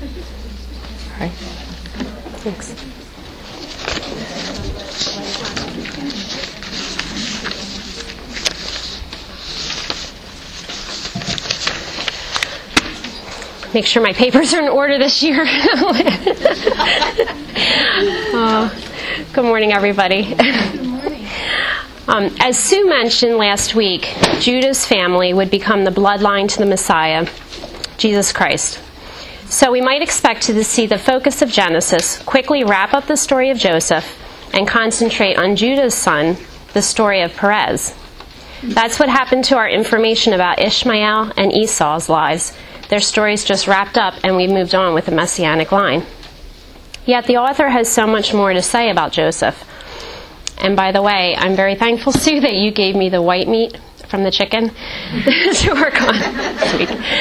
All right. Thanks. Make sure my papers are in order this year. Good morning, everybody. Good morning. As Sue mentioned last week, Judah's family would become the bloodline to the Messiah, Jesus Christ. So we might expect to see the focus of Genesis quickly wrap up the story of Joseph and concentrate on Judah's son, the story of Perez. That's what happened to our information about Ishmael and Esau's lives. Their stories just wrapped up and we moved on with the Messianic line. Yet the author has so much more to say about Joseph. And by the way, I'm very thankful, Sue, that you gave me the white meat from the chicken to work on this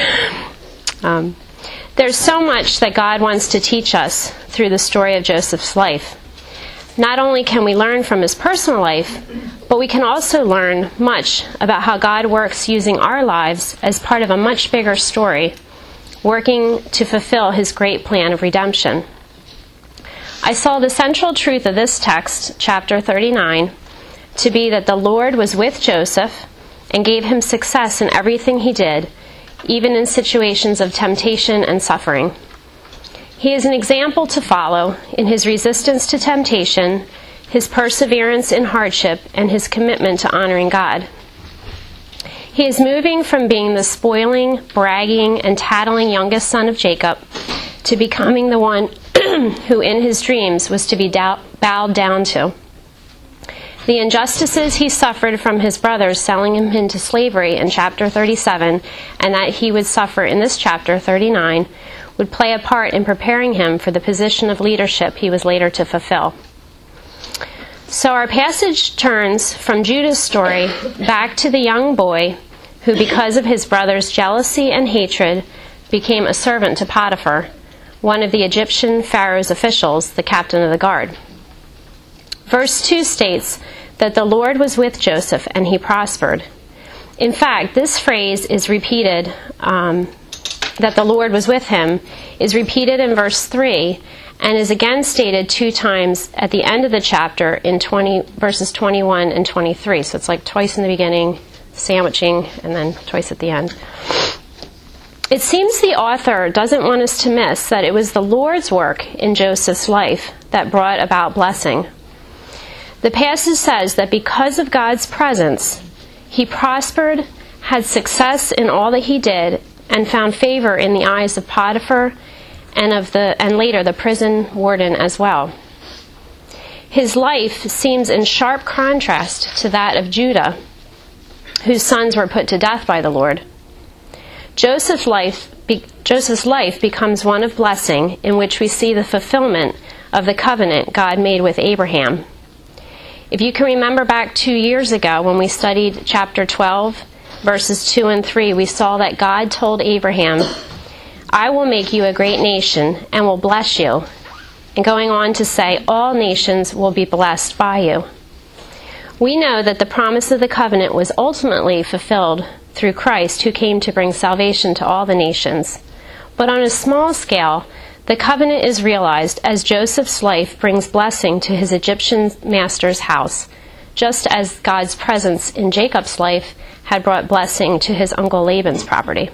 week. There's so much that God wants to teach us through the story of Joseph's life. Not only can we learn from his personal life, but we can also learn much about how God works using our lives as part of a much bigger story, working to fulfill his great plan of redemption. I saw the central truth of this text, chapter 39, to be that the Lord was with Joseph and gave him success in everything he did, even in situations of temptation and suffering. He is an example to follow in his resistance to temptation, his perseverance in hardship, and his commitment to honoring God. He is moving from being the spoiling, bragging, and tattling youngest son of Jacob to becoming the one who in his dreams was to be bowed down to. The injustices he suffered from his brothers selling him into slavery in chapter 37, and that he would suffer in this chapter 39, would play a part in preparing him for the position of leadership he was later to fulfill. So our passage turns from Judah's story back to the young boy who, because of his brother's jealousy and hatred, became a servant to Potiphar, one of the Egyptian Pharaoh's officials, the captain of the guard. Verse 2 states that the Lord was with Joseph and he prospered. In fact, this phrase is repeated, that the Lord was with him, is repeated in verse 3 and is again stated 2 times at the end of the chapter in verses 21 and 23. So it's like twice in the beginning, sandwiching, and then twice at the end. It seems the author doesn't want us to miss that it was the Lord's work in Joseph's life that brought about blessing. The passage says that because of God's presence, he prospered, had success in all that he did, and found favor in the eyes of Potiphar and later the prison warden as well. His life seems in sharp contrast to that of Judah, whose sons were put to death by the Lord. Joseph's life becomes one of blessing, in which we see the fulfillment of the covenant God made with Abraham. If you can remember back 2 years ago when we studied chapter 12, verses 2 and 3, we saw that God told Abraham, "I will make you a great nation and will bless you," and going on to say, "All nations will be blessed by you." We know that the promise of the covenant was ultimately fulfilled through Christ, who came to bring salvation to all the nations. But on a small scale, the covenant is realized as Joseph's life brings blessing to his Egyptian master's house, just as God's presence in Jacob's life had brought blessing to his uncle Laban's property.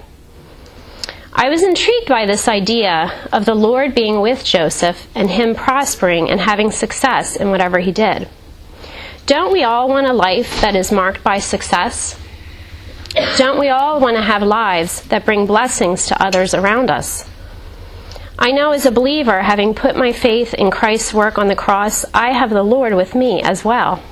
I was intrigued by this idea of the Lord being with Joseph and him prospering and having success in whatever he did. Don't we all want a life that is marked by success? Don't we all want to have lives that bring blessings to others around us? I know as a believer, having put my faith in Christ's work on the cross, I have the Lord with me as well.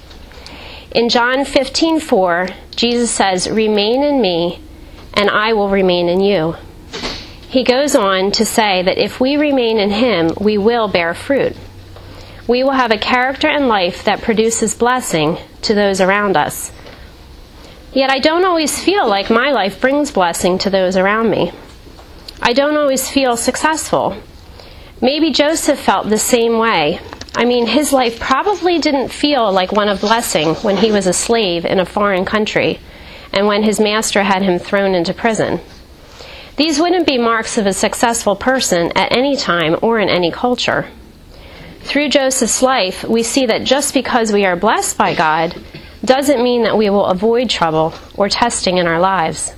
In John 15:4, Jesus says, "Remain in me, and I will remain in you." He goes on to say that if we remain in him, we will bear fruit. We will have a character and life that produces blessing to those around us. Yet I don't always feel like my life brings blessing to those around me. I don't always feel successful. Maybe Joseph felt the same way. I mean, his life probably didn't feel like one of blessing when he was a slave in a foreign country and when his master had him thrown into prison. These wouldn't be marks of a successful person at any time or in any culture. Through Joseph's life, we see that just because we are blessed by God doesn't mean that we will avoid trouble or testing in our lives.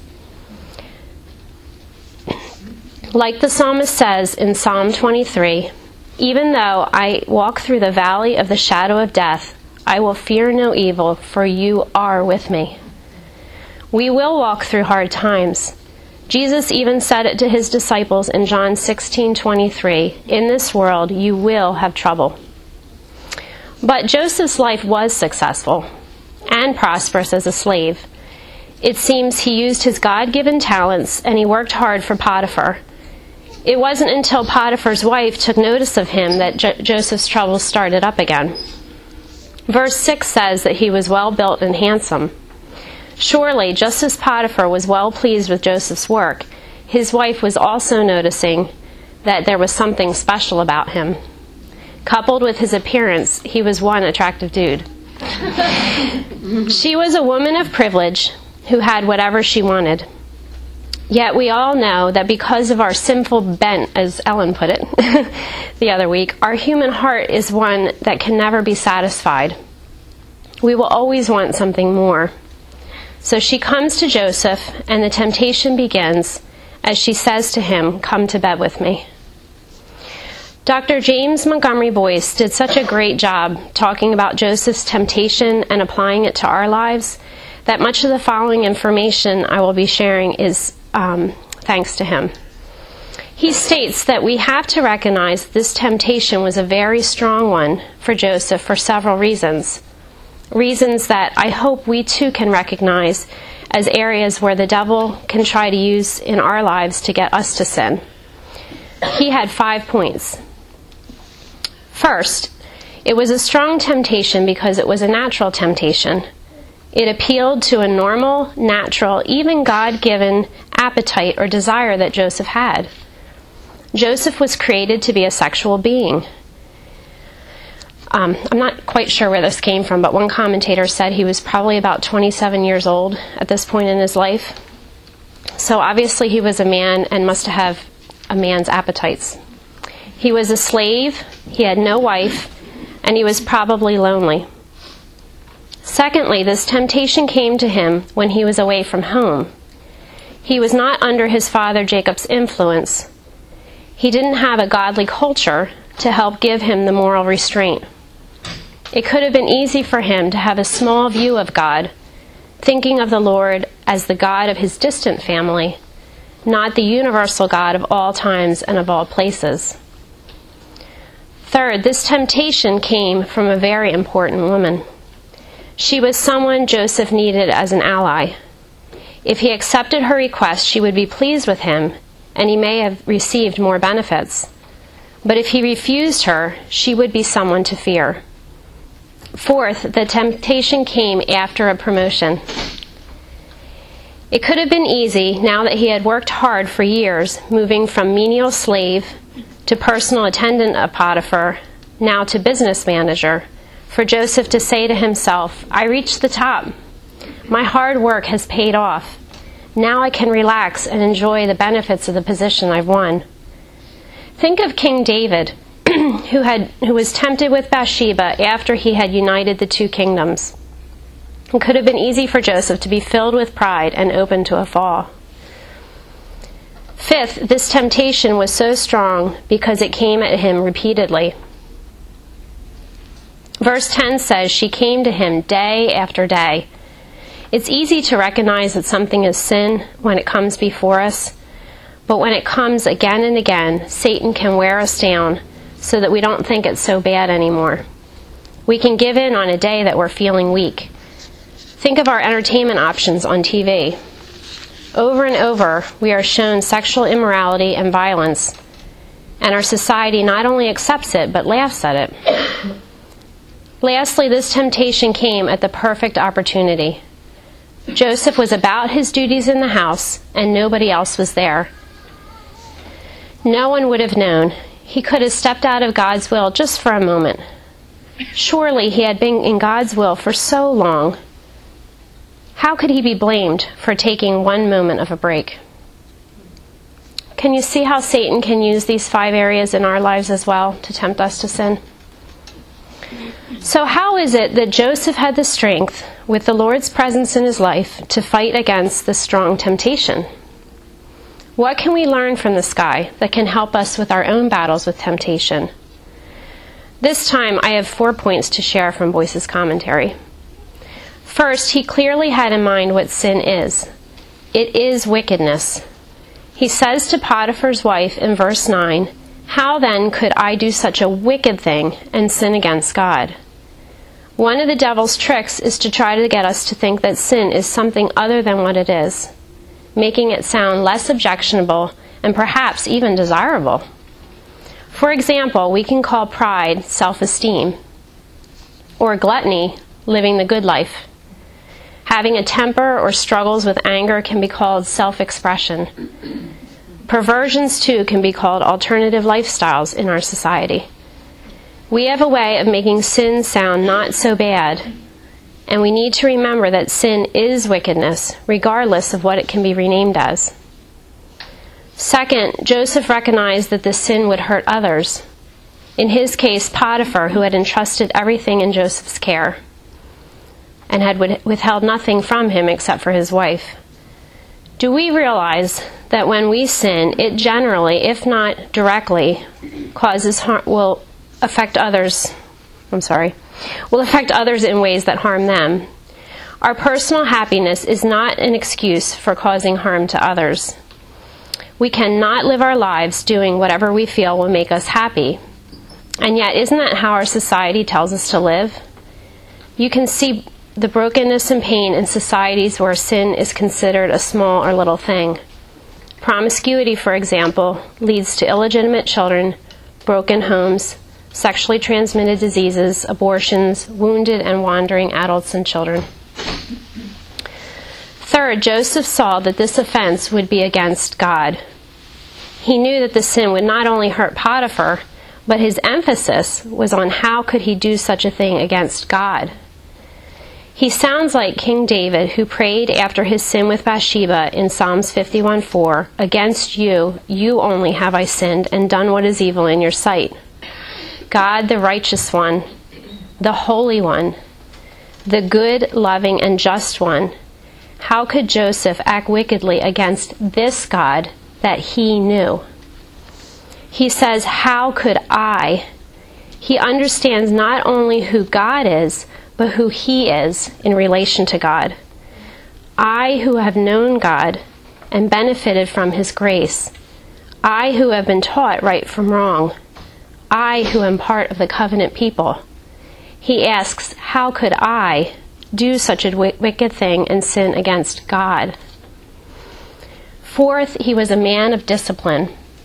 Like the psalmist says in Psalm 23, "Even though I walk through the valley of the shadow of death, I will fear no evil, for you are with me." We will walk through hard times. Jesus even said it to his disciples in John 16:23, "In this world you will have trouble." But Joseph's life was successful and prosperous as a slave. It seems he used his God-given talents and he worked hard for Potiphar. It wasn't until Potiphar's wife took notice of him that Joseph's troubles started up again. Verse 6 says that he was well built and handsome. Surely, just as Potiphar was well pleased with Joseph's work, his wife was also noticing that there was something special about him. Coupled with his appearance, he was one attractive dude. She was a woman of privilege who had whatever she wanted. Yet we all know that because of our sinful bent, as Ellen put it the other week, our human heart is one that can never be satisfied. We will always want something more. So she comes to Joseph, and the temptation begins as she says to him, "Come to bed with me." Dr. James Montgomery Boyce did such a great job talking about Joseph's temptation and applying it to our lives that much of the following information I will be sharing is thanks to him. He states that we have to recognize this temptation was a very strong one for Joseph for several reasons. Reasons that I hope we too can recognize as areas where the devil can try to use in our lives to get us to sin. He had 5 points. First, it was a strong temptation because it was a natural temptation. It appealed to a normal, natural, even God-given appetite or desire that Joseph had. Joseph was created to be a sexual being. I'm not quite sure where this came from, but one commentator said he was probably about 27 years old at this point in his life. So obviously he was a man and must have a man's appetites. He was a slave, he had no wife, and he was probably lonely. Secondly, this temptation came to him when he was away from home. He was not under his father Jacob's influence. He didn't have a godly culture to help give him the moral restraint. It could have been easy for him to have a small view of God, thinking of the Lord as the God of his distant family, not the universal God of all times and of all places. Third, this temptation came from a very important woman. She was someone Joseph needed as an ally. If he accepted her request, she would be pleased with him, and he may have received more benefits. But if he refused her, she would be someone to fear. Fourth, the temptation came after a promotion. It could have been easy, now that he had worked hard for years, moving from menial slave to personal attendant of Potiphar, now to business manager, for Joseph to say to himself, "I reached the top. My hard work has paid off. Now I can relax and enjoy the benefits of the position I've won." Think of King David, who was tempted with Bathsheba after he had united the two kingdoms. It could have been easy for Joseph to be filled with pride and open to a fall. Fifth, this temptation was so strong because it came at him repeatedly. Verse 10 says, "She came to him day after day." It's easy to recognize that something is sin when it comes before us, but when it comes again and again, Satan can wear us down so that we don't think it's so bad anymore. We can give in on a day that we're feeling weak. Think of our entertainment options on TV. Over and over, we are shown sexual immorality and violence, and our society not only accepts it, but laughs at it. Lastly, this temptation came at the perfect opportunity. Joseph was about his duties in the house, and nobody else was there. No one would have known. He could have stepped out of God's will just for a moment. Surely he had been in God's will for so long. How could he be blamed for taking one moment of a break? Can you see how Satan can use these 5 areas in our lives as well to tempt us to sin? So how is it that Joseph had the strength, with the Lord's presence in his life, to fight against the strong temptation? What can we learn from this guy that can help us with our own battles with temptation? This time I have 4 points to share from Boyce's commentary. First, he clearly had in mind what sin is. It is wickedness. He says to Potiphar's wife in verse 9, "How then could I do such a wicked thing and sin against God?" One of the devil's tricks is to try to get us to think that sin is something other than what it is, making it sound less objectionable and perhaps even desirable. For example, we can call pride self-esteem, or gluttony living the good life. Having a temper or struggles with anger can be called self-expression. Perversions, too, can be called alternative lifestyles in our society. We have a way of making sin sound not so bad, and we need to remember that sin is wickedness, regardless of what it can be renamed as. Second, Joseph recognized that the sin would hurt others. In his case, Potiphar, who had entrusted everything in Joseph's care and had withheld nothing from him except for his wife. Do we realize that when we sin, it generally, if not directly, causes harm, will affect others in ways that harm them? Our personal happiness is not an excuse for causing harm to others. We cannot live our lives doing whatever we feel will make us happy. And yet, isn't that how our society tells us to live? You can see the brokenness and pain in societies where sin is considered a small or little thing. Promiscuity, for example, leads to illegitimate children, broken homes, sexually transmitted diseases, abortions, wounded and wandering adults and children. Third, Joseph saw that this offense would be against God. He knew that the sin would not only hurt Potiphar, but his emphasis was on how could he do such a thing against God. He sounds like King David, who prayed after his sin with Bathsheba in Psalms 51:4, "Against you, you only have I sinned and done what is evil in your sight." God, the righteous one, the holy one, the good, loving, and just one. How could Joseph act wickedly against this God that he knew? He says, "How could I?" He understands not only who God is, but who he is in relation to God. I who have known God and benefited from his grace. I who have been taught right from wrong. I who am part of the covenant people. He asks, how could I do such a wicked thing and sin against God? Fourth, he was a man of discipline.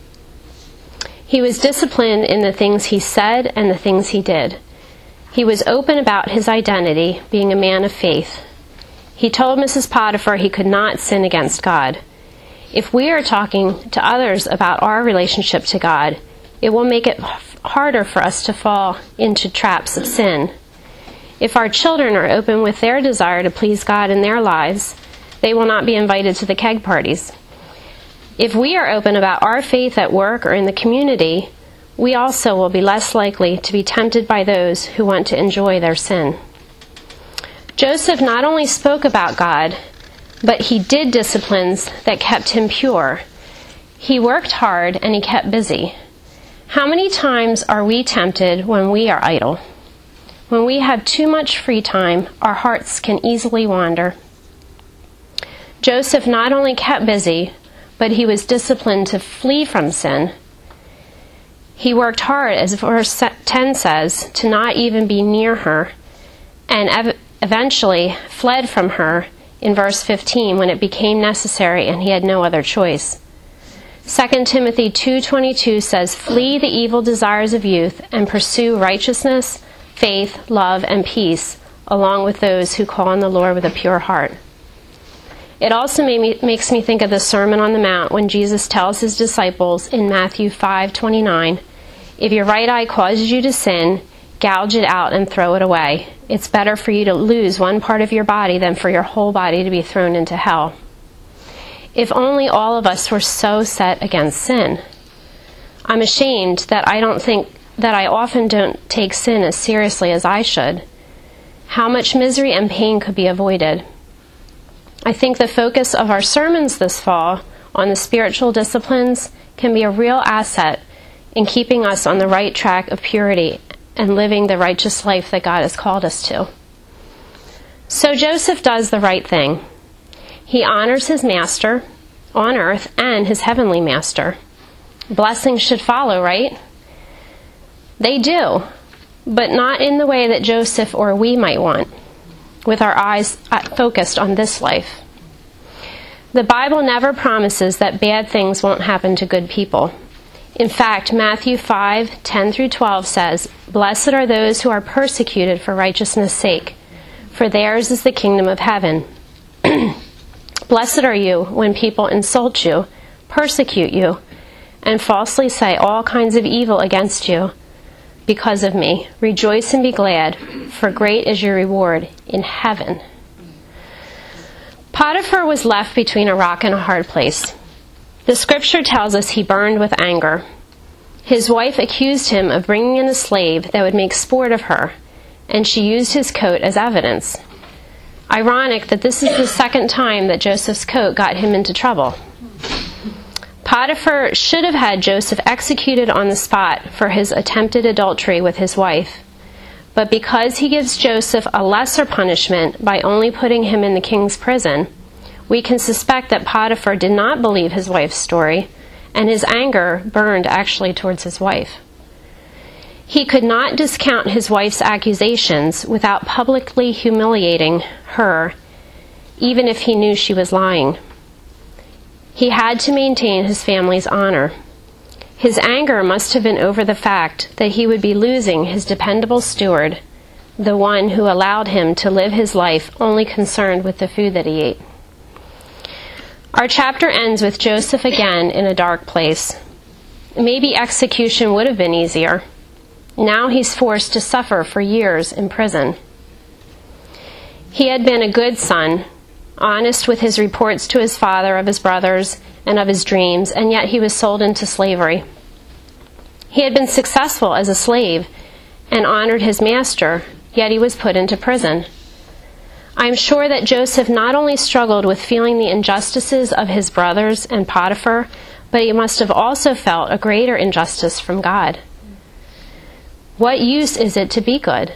He was disciplined in the things he said and the things he did. He was open about his identity, being a man of faith. He told Mrs. Potiphar he could not sin against God. If we are talking to others about our relationship to God, it will make it harder for us to fall into traps of sin. If our children are open with their desire to please God in their lives, they will not be invited to the keg parties. If we are open about our faith at work or in the community, we also will be less likely to be tempted by those who want to enjoy their sin. Joseph not only spoke about God, but he did disciplines that kept him pure. He worked hard and he kept busy. How many times are we tempted when we are idle? When we have too much free time, our hearts can easily wander. Joseph not only kept busy, but he was disciplined to flee from sin. He worked hard, as verse 10 says, to not even be near her, and eventually fled from her in verse 15 when it became necessary and he had no other choice. 2 Timothy 2:22 says, "Flee the evil desires of youth and pursue righteousness, faith, love, and peace, along with those who call on the Lord with a pure heart." It also makes me think of the Sermon on the Mount when Jesus tells his disciples in Matthew 5:29, "If your right eye causes you to sin, gouge it out and throw it away. It's better for you to lose one part of your body than for your whole body to be thrown into hell." If only all of us were so set against sin. I'm ashamed that I often don't take sin as seriously as I should. How much misery and pain could be avoided. I think the focus of our sermons this fall on the spiritual disciplines can be a real asset in keeping us on the right track of purity and living the righteous life that God has called us to. So Joseph does the right thing. He honors his master on earth and his heavenly master. Blessings should follow, right? They do, but not in the way that Joseph or we might want, with our eyes focused on this life. The Bible never promises that bad things won't happen to good people. In fact, Matthew 5:10-12 says, "Blessed are those who are persecuted for righteousness' sake, for theirs is the kingdom of heaven. Blessed are you when people insult you, persecute you, and falsely say all kinds of evil against you because of me. Rejoice and be glad, for great is your reward in heaven." Potiphar was left between a rock and a hard place. The scripture tells us he burned with anger. His wife accused him of bringing in a slave that would make sport of her, and she used his coat as evidence. Ironic that this is the second time that Joseph's coat got him into trouble. Potiphar should have had Joseph executed on the spot for his attempted adultery with his wife. But because he gives Joseph a lesser punishment by only putting him in the king's prison, we can suspect that Potiphar did not believe his wife's story, and his anger burned actually towards his wife. He could not discount his wife's accusations without publicly humiliating her, even if he knew she was lying. He had to maintain his family's honor. His anger must have been over the fact that he would be losing his dependable steward, the one who allowed him to live his life only concerned with the food that he ate. Our chapter ends with Joseph again in a dark place. Maybe execution would have been easier. Now he's forced to suffer for years in prison. He had been a good son, honest with his reports to his father of his brothers and of his dreams, and yet he was sold into slavery. He had been successful as a slave and honored his master, yet he was put into prison. I'm sure that Joseph not only struggled with feeling the injustices of his brothers and Potiphar, but he must have also felt a greater injustice from God. What use is it to be good?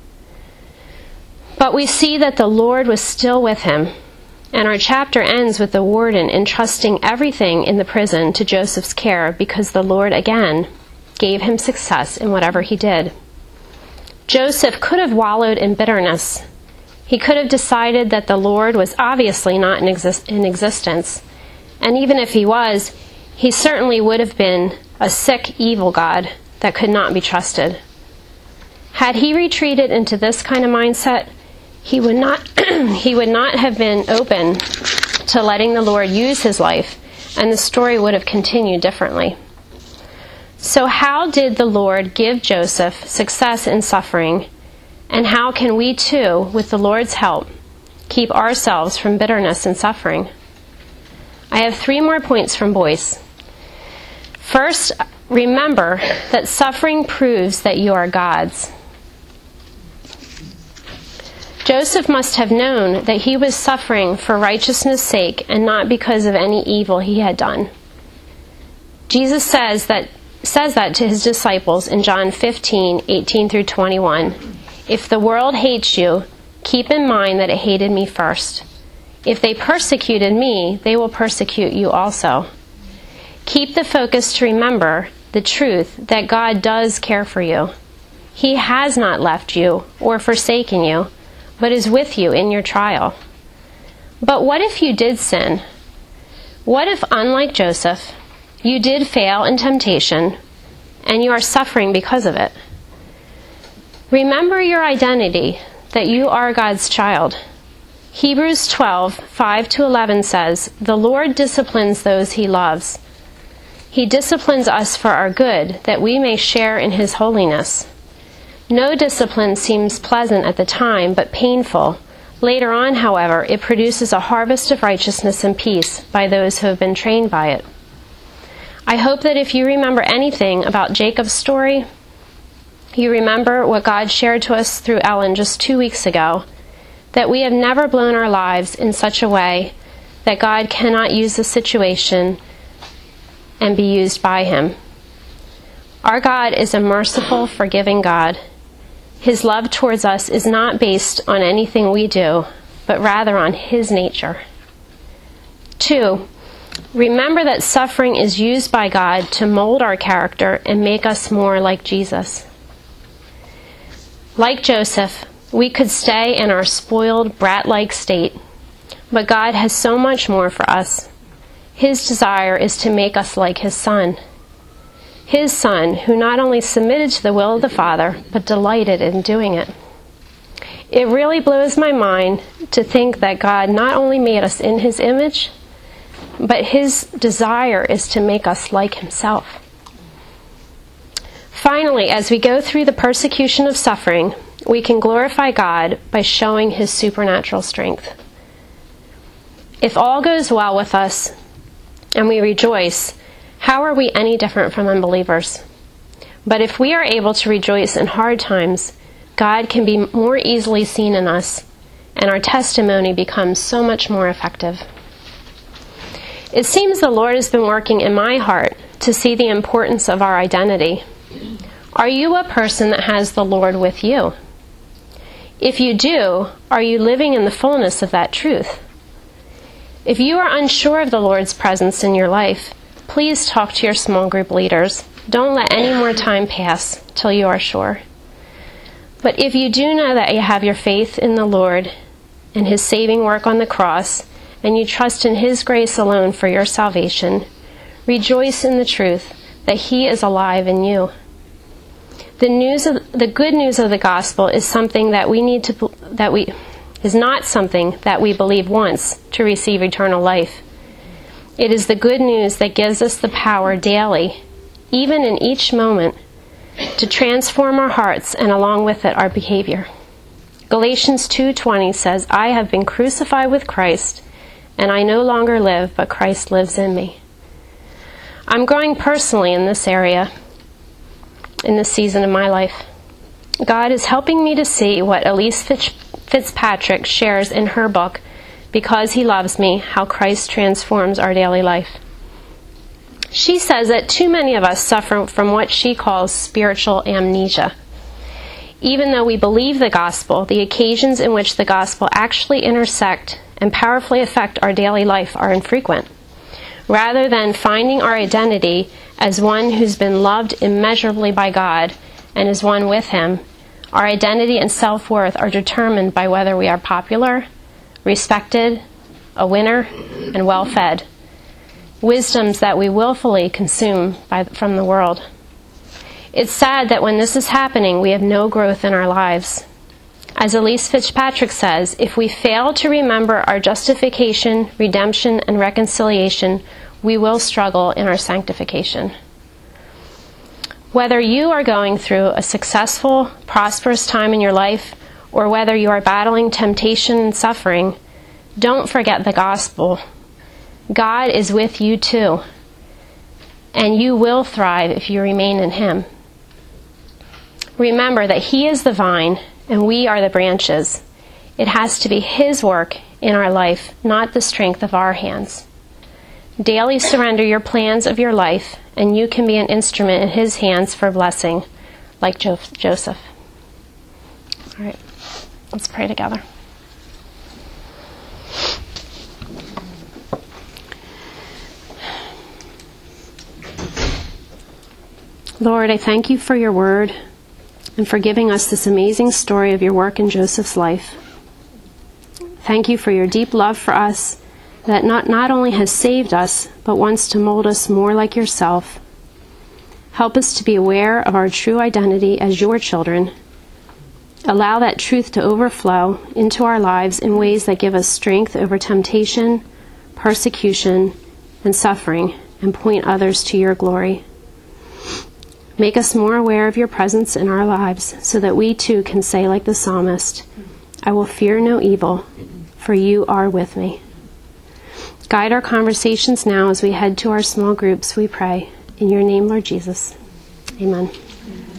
But we see that the Lord was still with him, and our chapter ends with the warden entrusting everything in the prison to Joseph's care because the Lord again gave him success in whatever he did. Joseph could have wallowed in bitterness. He could have decided that the Lord was obviously not in existence, and even if he was, he certainly would have been a sick, evil God that could not be trusted. Had he retreated into this kind of mindset, he would not have been open to letting the Lord use his life, and the story would have continued differently. So how did the Lord give Joseph success in suffering, and how can we too, with the Lord's help, keep ourselves from bitterness and suffering? I have 3 more points from Boyce. First, remember that suffering proves that you are God's. Joseph must have known that he was suffering for righteousness' sake and not because of any evil he had done. Jesus says that to his disciples in John 15:18-21. If the world hates you, keep in mind that it hated me first. If they persecuted me, they will persecute you also. Keep the focus to remember the truth that God does care for you. He has not left you or forsaken you, but is with you in your trial. But what if you did sin? What if, unlike Joseph, you did fail in temptation and you are suffering because of it? Remember your identity, that you are God's child. Hebrews 12:5-11 says, "The Lord disciplines those he loves. He disciplines us for our good, that we may share in his holiness. No discipline seems pleasant at the time, but painful, Later on, however, it produces a harvest of righteousness and peace by those who have been trained by it. I hope that if you remember anything about Jacob's story, you remember what God shared to us through Ellen just 2 weeks ago, that we have never blown our lives in such a way that God cannot use the situation and be used by him. Our God is a merciful, forgiving God. His love towards us is not based on anything we do, but rather on his nature. 2, remember that suffering is used by God to mold our character and make us more like Jesus. Like Joseph, we could stay in our spoiled, brat-like state, but God has so much more for us. His desire is to make us like his Son. His Son, who not only submitted to the will of the Father, but delighted in doing it. It really blows my mind to think that God not only made us in his image, but his desire is to make us like himself. Finally, as we go through the persecution of suffering, we can glorify God by showing his supernatural strength. If all goes well with us and we rejoice, how are we any different from unbelievers? But if we are able to rejoice in hard times, God can be more easily seen in us, and our testimony becomes so much more effective. It seems the Lord has been working in my heart to see the importance of our identity. Are you a person that has the Lord with you? If you do, are you living in the fullness of that truth? If you are unsure of the Lord's presence in your life, please talk to your small group leaders. Don't let any more time pass till you are sure. But if you do know that you have your faith in the Lord and his saving work on the cross, and you trust in his grace alone for your salvation, rejoice in the truth that he is alive in you. The good news of the gospel is something that is not something that we believe once to receive eternal life. It is the good news that gives us the power daily, even in each moment, to transform our hearts and along with it our behavior. Galatians 2:20 says, I have been crucified with Christ, and I no longer live, but Christ lives in me. I'm growing personally in this area, in this season of my life. God is helping me to see what Elise Fitzpatrick shares in her book, Because He Loves Me, How Christ Transforms Our Daily Life. She says that too many of us suffer from what she calls spiritual amnesia. Even though we believe the gospel, the occasions in which the gospel actually intersect and powerfully affect our daily life are infrequent. Rather than finding our identity as one who's been loved immeasurably by God and is one with him, our identity and self-worth are determined by whether we are popular, respected, a winner, and well-fed. Wisdoms that we willfully consume from the world. It's sad that when this is happening, we have no growth in our lives. As Elise Fitzpatrick says, if we fail to remember our justification, redemption, and reconciliation, we will struggle in our sanctification. Whether you are going through a successful, prosperous time in your life, or whether you are battling temptation and suffering, don't forget the gospel. God is with you too, and you will thrive if you remain in him. Remember that he is the vine and we are the branches. It has to be his work in our life, not the strength of our hands. Daily surrender your plans of your life, and you can be an instrument in his hands for blessing, like Joseph. All right, let's pray together. Lord, I thank you for your word and for giving us this amazing story of your work in Joseph's life. Thank you for your deep love for us that not only has saved us, but wants to mold us more like yourself. Help us to be aware of our true identity as your children. Allow that truth to overflow into our lives in ways that give us strength over temptation, persecution, and suffering, and point others to your glory. Make us more aware of your presence in our lives so that we too can say like the psalmist, I will fear no evil, for you are with me. Guide our conversations now as we head to our small groups, we pray. In your name, Lord Jesus. Amen.